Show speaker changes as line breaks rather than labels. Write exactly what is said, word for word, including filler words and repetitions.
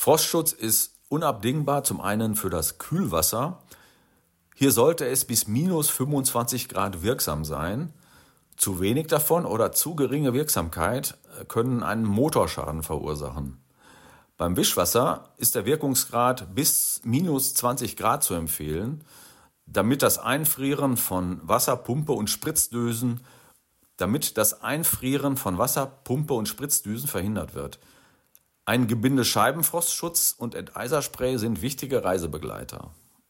Frostschutz ist unabdingbar zum einen für das Kühlwasser. Hier sollte es bis minus fünfundzwanzig Grad wirksam sein. Zu wenig davon oder zu geringe Wirksamkeit können einen Motorschaden verursachen. Beim Wischwasser ist der Wirkungsgrad bis minus zwanzig Grad zu empfehlen, damit das Einfrieren von Wasserpumpe und Spritzdüsen, damit das Einfrieren von Wasserpumpe und Spritzdüsen verhindert wird. Ein Gebinde Scheibenfrostschutz und Enteiserspray sind wichtige Reisebegleiter.